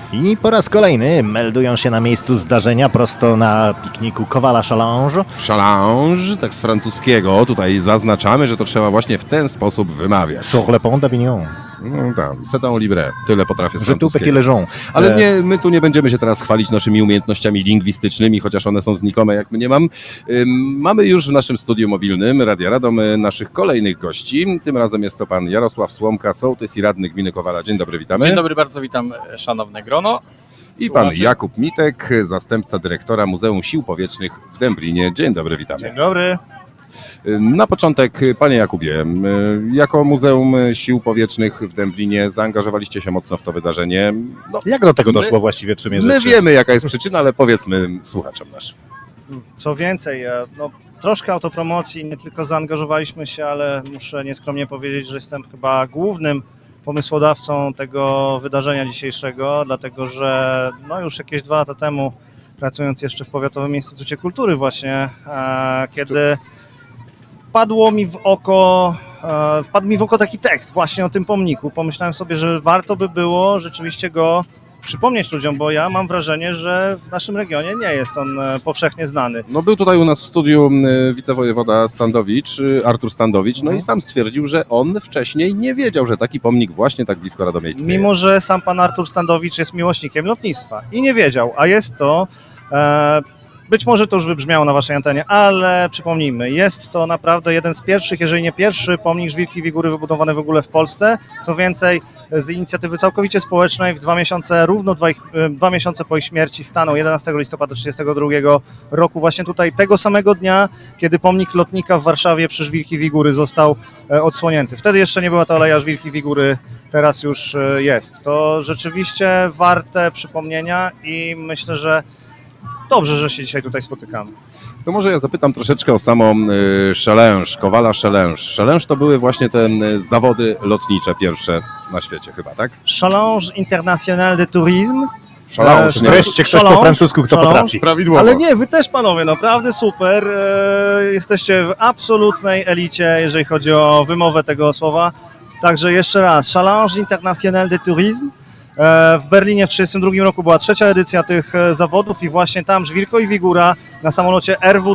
I po raz kolejny meldują się na miejscu zdarzenia prosto na pikniku Kowala Challenge. Challenge, tak z francuskiego. Tutaj zaznaczamy, że to trzeba właśnie w ten sposób wymawiać. Sur le pont d'Avignon. No tak, c'est un libre. Tyle potrafię z Je tout petit francuskiego. leżą. Ale nie, my tu nie będziemy się teraz chwalić naszymi umiejętnościami lingwistycznymi, chociaż one są znikome, jak mnie mam. Mamy już w naszym studiu mobilnym Radia Radom naszych kolejnych gości. Tym razem jest to pan Jarosław Słomka, sołtys i radny gminy Kowala. Dzień dobry, witamy. Dzień dobry, bardzo witam szanowne grono. I pan Słuchaczy. Jakub Mitek, zastępca dyrektora Muzeum Sił Powietrznych w Dęblinie. Dzień dobry, witamy. Dzień dobry. Na początek, panie Jakubie, jako Muzeum Sił Powietrznych w Dęblinie zaangażowaliście się mocno w to wydarzenie. No, Jak do tego doszło właściwie w sumie my rzeczy? wiemy, jaka jest przyczyna, ale powiedzmy słuchaczom naszym. Co więcej, troszkę autopromocji, nie tylko zaangażowaliśmy się, ale muszę nieskromnie powiedzieć, że jestem chyba głównym pomysłodawcą tego wydarzenia dzisiejszego, dlatego że już jakieś 2 lata temu, pracując jeszcze w Powiatowym Instytucie Kultury właśnie, kiedy wpadł mi w oko taki tekst właśnie o tym pomniku, pomyślałem sobie, że warto by było rzeczywiście go przypomnieć ludziom, bo ja mam wrażenie, że w naszym regionie nie jest on powszechnie znany. No był tutaj u nas w studiu wicewojewoda Standowicz, Artur Standowicz, no i sam stwierdził, że on wcześniej nie wiedział, że taki pomnik właśnie tak blisko Radomia istnieje. Mimo że sam pan Artur Standowicz jest miłośnikiem lotnictwa i nie wiedział, a jest to, być może to już wybrzmiało na waszej antenie, ale przypomnijmy, jest to naprawdę jeden z pierwszych, jeżeli nie pierwszy pomnik Żwirki Wigury wybudowany w ogóle w Polsce. Co więcej, z inicjatywy całkowicie społecznej w 2 miesiące, równo 2 miesiące po ich śmierci stanął 11 listopada 1932 roku, właśnie tutaj tego samego dnia, kiedy pomnik lotnika w Warszawie przy Żwirki Wigury został odsłonięty. Wtedy jeszcze nie była to Aleja Żwirki Wigury, teraz już jest. To rzeczywiście warte przypomnienia i myślę, że dobrze, że się dzisiaj tutaj spotykamy. To może ja zapytam troszeczkę o samą Challenge, Kowala Challenge. Challenge to były właśnie te zawody lotnicze pierwsze na świecie chyba, tak? Challenge International de Tourisme. Challenge, nie? Wreszcie ktoś po francusku, kto Challenge. potrafi. Prawidłowo. Ale nie, wy też panowie, naprawdę super. Jesteście w absolutnej elicie, jeżeli chodzi o wymowę tego słowa. Także jeszcze raz, Challenge International de Tourisme. W Berlinie w 1932 roku była 3. edycja tych zawodów i właśnie tam Żwirko i Wigura na samolocie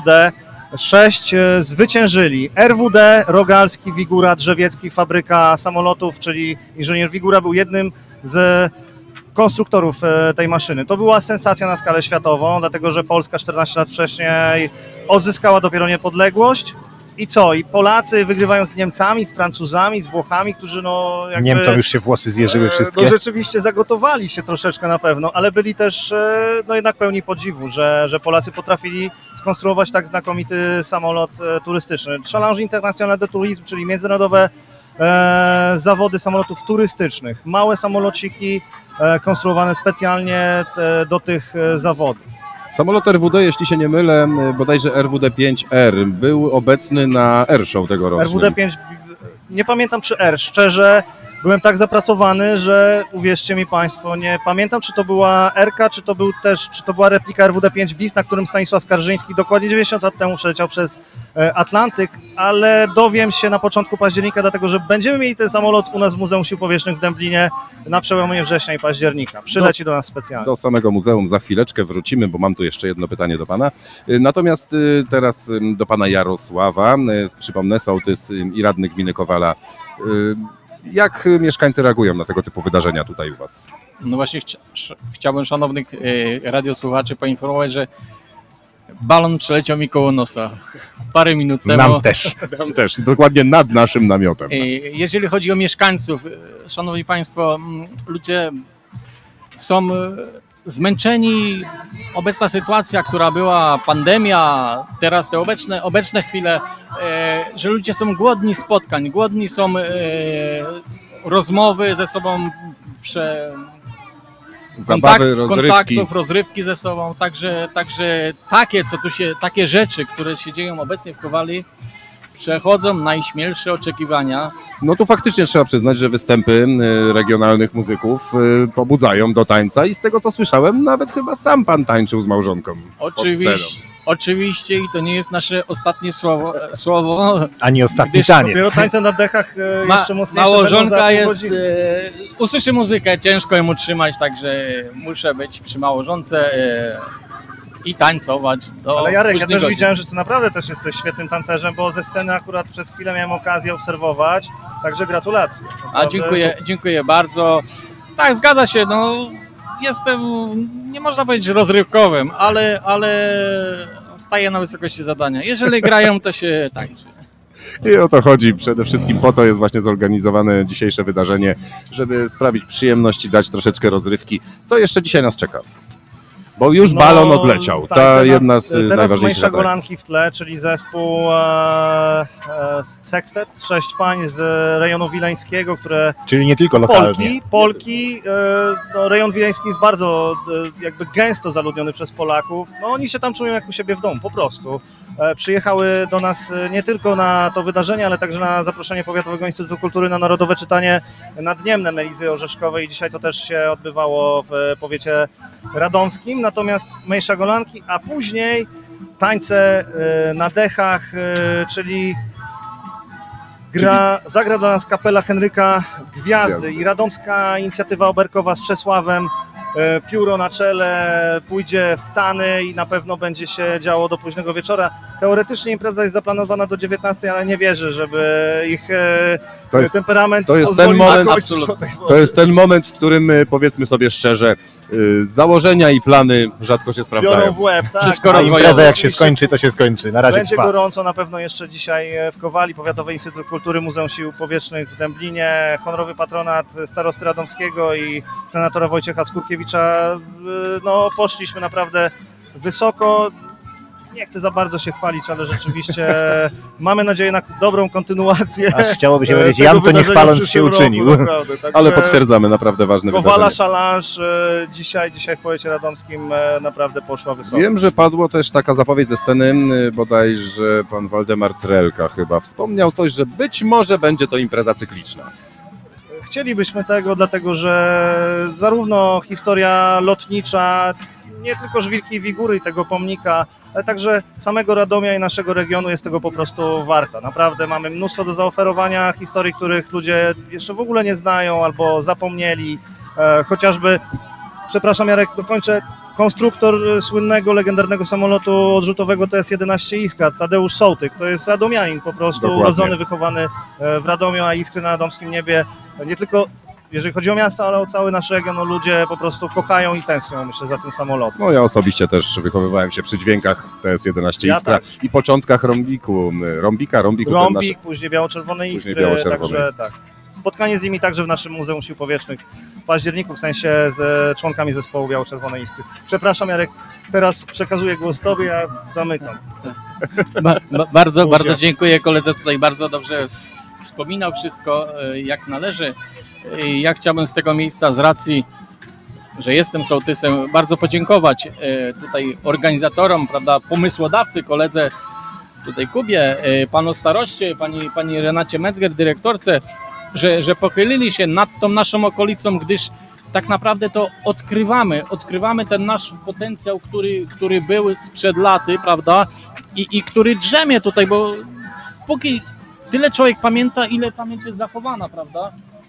RWD-6 zwyciężyli. RWD, Rogalski, Wigura, Drzewiecki, fabryka samolotów, czyli inżynier Wigura był jednym z konstruktorów tej maszyny. To była sensacja na skalę światową, dlatego że Polska 14 lat wcześniej odzyskała dopiero niepodległość. I co? I Polacy wygrywają z Niemcami, z Francuzami, z Włochami, którzy jakby... Niemcom już się włosy zjeżyły wszystkie. No rzeczywiście zagotowali się troszeczkę na pewno, ale byli też jednak pełni podziwu, że Polacy potrafili skonstruować tak znakomity samolot turystyczny. Challenge International de Tourisme, czyli międzynarodowe zawody samolotów turystycznych. Małe samolociki konstruowane specjalnie do tych zawodów. Samolot RWD, jeśli się nie mylę, bodajże RWD-5R był obecny na Airshow tegorocznym. RWD-5, nie pamiętam czy R, szczerze byłem tak zapracowany, że uwierzcie mi Państwo, nie pamiętam czy to była R-ka, czy to była replika RWD-5 BIS, na którym Stanisław Skarżyński dokładnie 90 lat temu przeleciał przez Atlantyk, ale dowiem się na początku października, dlatego że będziemy mieli ten samolot u nas w Muzeum Sił Powietrznych w Dęblinie na przełomie września i października. Przyleci do nas specjalnie. Do samego muzeum za chwileczkę wrócimy, bo mam tu jeszcze jedno pytanie do pana. Natomiast teraz do pana Jarosława, przypomnę, sołtys i radny gminy Kowala. Jak mieszkańcy reagują na tego typu wydarzenia tutaj u was? No właśnie chciałbym szanownych radiosłuchaczy poinformować, że balon przeleciał mi koło nosa parę minut temu. Nam też. Tam też, dokładnie nad naszym namiotem. Jeżeli chodzi o mieszkańców, szanowni państwo, ludzie są zmęczeni. Obecna sytuacja, która była, pandemia, teraz te obecne chwile, że ludzie są głodni spotkań, głodni są rozmowy ze sobą, Zabawy, rozrywki. kontaktów, rozrywki ze sobą, także takie rzeczy, które się dzieją obecnie w Kowali, przechodzą najśmielsze oczekiwania. No tu faktycznie trzeba przyznać, że występy regionalnych muzyków pobudzają do tańca i z tego co słyszałem, nawet chyba sam pan tańczył z małżonką. pod sceną. Oczywiście i to nie jest nasze ostatnie słowo. Ani ostatni Gdyż taniec. Dopiero tańce na dechach jeszcze mocniejsze będą za Małżonka pół jest, godziny. usłyszy muzykę, ciężko ją utrzymać, także muszę być przy małżonce i tańcować do Ale Jarek, ja późnych też godzin. widziałem, że ty naprawdę też jesteś świetnym tancerzem, bo ze sceny akurat przez chwilę miałem okazję obserwować, także gratulacje. A Naprawdę dziękuję bardzo. Tak, zgadza się, no jestem, nie można powiedzieć rozrywkowym, ale staję na wysokości zadania. Jeżeli grają, to się tańczy. I o to chodzi. Przede wszystkim po to jest właśnie zorganizowane dzisiejsze wydarzenie, żeby sprawić przyjemność i dać troszeczkę rozrywki. Co jeszcze dzisiaj nas czeka? Bo już balon odleciał. tańce Ta na- jedna z Teraz najważniejszych Mniejsza atrakcji. Golanki w tle, czyli zespół Sextet, 6 pań z rejonu wileńskiego, które Czyli nie tylko lokalnie. Polki, no, rejon wileński jest bardzo jakby gęsto zaludniony przez Polaków. No oni się tam czują jak u siebie w domu, po prostu. Przyjechały do nas nie tylko na to wydarzenie, ale także na zaproszenie Powiatowego Instytutu Kultury na Narodowe Czytanie nad Niemnem Elizy Orzeszkowej. Dzisiaj to też się odbywało w powiecie radomskim. Natomiast Mniejsza Golanki, a później tańce na dechach, czyli zagra dla nas kapela Henryka Gwiazdy i radomska inicjatywa oberkowa z Czesławem. Pióro na czele pójdzie w tany i na pewno będzie się działo do późnego wieczora. Teoretycznie impreza jest zaplanowana do 19, ale nie wierzę, żeby ich To jest- temperament to jest pozwolił ten moment- zakończyć absolutnie. o tej To porze. jest ten moment, w którym powiedzmy sobie szczerze, założenia i plany rzadko się Biorą sprawdzają. w łeb, tak. Wszystko A rozwojowe. impreza jak się Oczywiście skończy, to się skończy. Na razie Będzie trwa. gorąco na pewno jeszcze dzisiaj w Kowali, Powiatowy Instytut Kultury, Muzeum Sił Powietrznych w Dęblinie, honorowy patronat starosty radomskiego i senatora Wojciecha Skurkiewicza. No, poszliśmy naprawdę wysoko. Nie chcę za bardzo się chwalić, ale rzeczywiście mamy nadzieję na dobrą kontynuację. Aż chciałoby się tego powiedzieć, Jan to nie wydarzenia w chwaląc się przyszłym roku, uczynił. naprawdę. Także Ale potwierdzamy naprawdę ważne Kowala wydarzenie. Szalanż dzisiaj w powiecie radomskim naprawdę poszła wysoko. Wiem, że padło też taka zapowiedź ze sceny, bodajże pan Waldemar Trelka chyba wspomniał coś, że być może będzie to impreza cykliczna. Chcielibyśmy tego, dlatego że zarówno historia lotnicza, nie tylko Żwirki i Wigury i tego pomnika, ale także samego Radomia i naszego regionu jest tego po prostu warta. Naprawdę mamy mnóstwo do zaoferowania historii, których ludzie jeszcze w ogóle nie znają albo zapomnieli. Chociażby, przepraszam Jarek, dokończę, konstruktor słynnego, legendarnego samolotu odrzutowego TS-11 Iskra, Tadeusz Sołtyk, to jest radomianin po prostu, Dokładnie. urodzony, wychowany w Radomiu, a Iskry na radomskim niebie nie tylko jeżeli chodzi o miasto, ale o cały nasz region, no ludzie po prostu kochają i tęsknią, myślę, za tym samolotem. No ja osobiście też wychowywałem się przy dźwiękach TS-11 Ja Iskra tak. i początkach Rombiku, ten nasz... Później biało-czerwone Później Iskry, biało-czerwone także Iskry. tak. Spotkanie z nimi także w naszym Muzeum Sił Powietrznych w październiku, w sensie z członkami zespołu Biało-Czerwonej Iskry. Przepraszam Jarek, teraz przekazuję głos Tobie, ja zamykam. Bardzo dziękuję koledze, tutaj bardzo dobrze wspominał wszystko jak należy. Ja chciałbym z tego miejsca, z racji, że jestem sołtysem, bardzo podziękować tutaj organizatorom, prawda, pomysłodawcy, koledze tutaj Kubie, panu staroście, pani Renacie Metzger, dyrektorce, że pochylili się nad tą naszą okolicą, gdyż tak naprawdę to odkrywamy ten nasz potencjał, który był sprzed laty, prawda, i który drzemie tutaj, bo póki tyle człowiek pamięta, ile pamięć jest zachowana, prawda,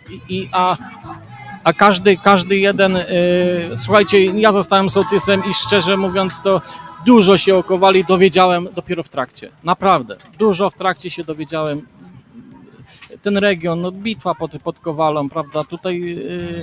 a każdy jeden, słuchajcie, ja zostałem sołtysem i szczerze mówiąc to dużo się o Kowali dowiedziałem dopiero w trakcie, naprawdę, dużo w trakcie się dowiedziałem. Ten region, no, bitwa pod Kowalą, prawda, tutaj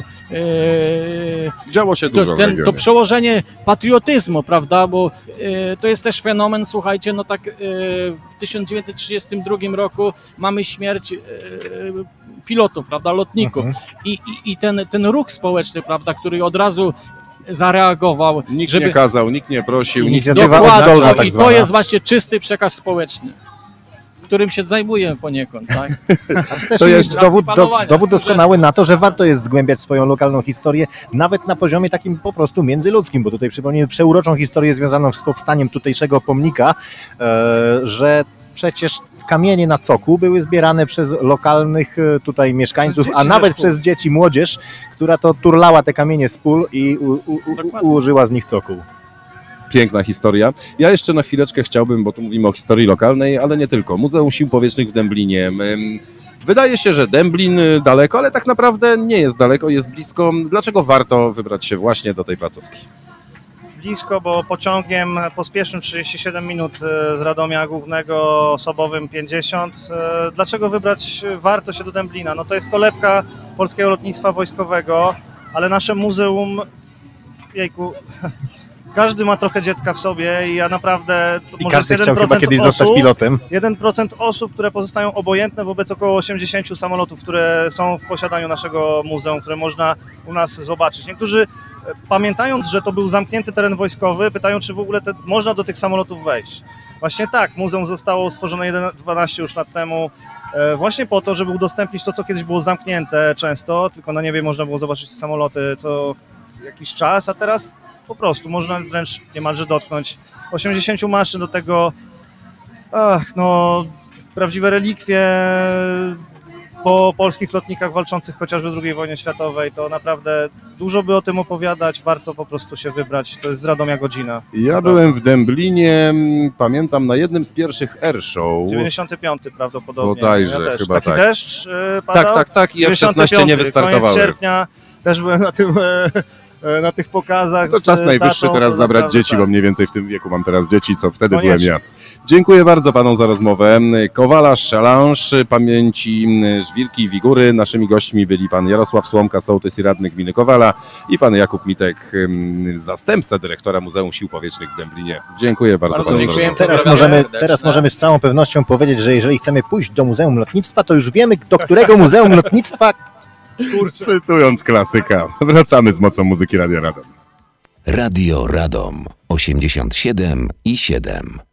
Działo się dużo w to regionie. przełożenie patriotyzmu, prawda, bo to jest też fenomen, słuchajcie, no tak w 1932 roku mamy śmierć pilotów, prawda, lotników i ten ruch społeczny, prawda, który od razu zareagował, Nikt żeby... nie kazał, nikt nie prosił, nikt nie... Inicjatywa Dokładnie, oddolna i tak to zwana. jest właśnie czysty przekaz społeczny, którym się zajmujemy poniekąd, tak? Też To jest jest dowód, panowania, dowód że- doskonały na to, że warto jest zgłębiać swoją lokalną historię, nawet na poziomie takim po prostu międzyludzkim, bo tutaj przypomnijmy przeuroczą historię związaną z powstaniem tutejszego pomnika, że przecież kamienie na coku były zbierane przez lokalnych tutaj mieszkańców, Przez a dzieci nawet ze szkół. przez dzieci, młodzież, która to turlała te kamienie z pól i Dokładnie. ułożyła z nich cokół. Piękna historia. Ja jeszcze na chwileczkę chciałbym, bo tu mówimy o historii lokalnej, ale nie tylko. Muzeum Sił Powietrznych w Dęblinie. Wydaje się, że Dęblin daleko, ale tak naprawdę nie jest daleko, jest blisko. Dlaczego warto wybrać się właśnie do tej placówki? Blisko, bo pociągiem pospiesznym 37 minut z Radomia Głównego, osobowym 50. Dlaczego wybrać warto się do Dęblina? No to jest kolebka Polskiego Lotnictwa Wojskowego, ale nasze muzeum, jejku, każdy ma trochę dziecka w sobie i ja naprawdę... I może każdy jest chciał chyba 1% kiedyś osób, zostać pilotem. 1% osób, które pozostają obojętne wobec około 80 samolotów, które są w posiadaniu naszego muzeum, które można u nas zobaczyć. Niektórzy, pamiętając, że to był zamknięty teren wojskowy, pytają, czy w ogóle można do tych samolotów wejść. Właśnie tak, muzeum zostało stworzone 12 już lat temu właśnie po to, żeby udostępnić to, co kiedyś było zamknięte często, tylko na niebie można było zobaczyć te samoloty co jakiś czas, a teraz po prostu można wręcz niemalże dotknąć 80 maszyn, do tego prawdziwe relikwie po polskich lotnikach walczących chociażby w II wojnie światowej. To naprawdę dużo by o tym opowiadać, warto po prostu się wybrać. To jest z Radomia godzina. Ja byłem w Dęblinie, pamiętam, na jednym z pierwszych airshow. 95 prawdopodobnie. Bodajże, ja też. chyba Taki tak. deszcz padał. Tak, i F-16 nie wystartowały. Koniec sierpnia, też byłem na tych pokazach. To czas z najwyższy tatą, teraz to zabrać naprawdę dzieci, tak. bo mniej więcej w tym wieku mam teraz dzieci, co wtedy Koniecznie. byłem ja. Dziękuję bardzo panom za rozmowę. Kowalarz, Challenge, pamięci Żwirki i Wigury. Naszymi gośćmi byli pan Jarosław Słomka, sołtys i radny gminy Kowala, i pan Jakub Mitek, zastępca dyrektora Muzeum Sił Powietrznych w Dęblinie. Dziękuję bardzo, Bardzo panu za dziękuję. rozmowę. Teraz możemy z całą pewnością powiedzieć, że jeżeli chcemy pójść do Muzeum Lotnictwa, to już wiemy, do którego Muzeum Lotnictwa. Cytując klasyka, wracamy z mocą muzyki Radia Radom. Radio Radom 87,7.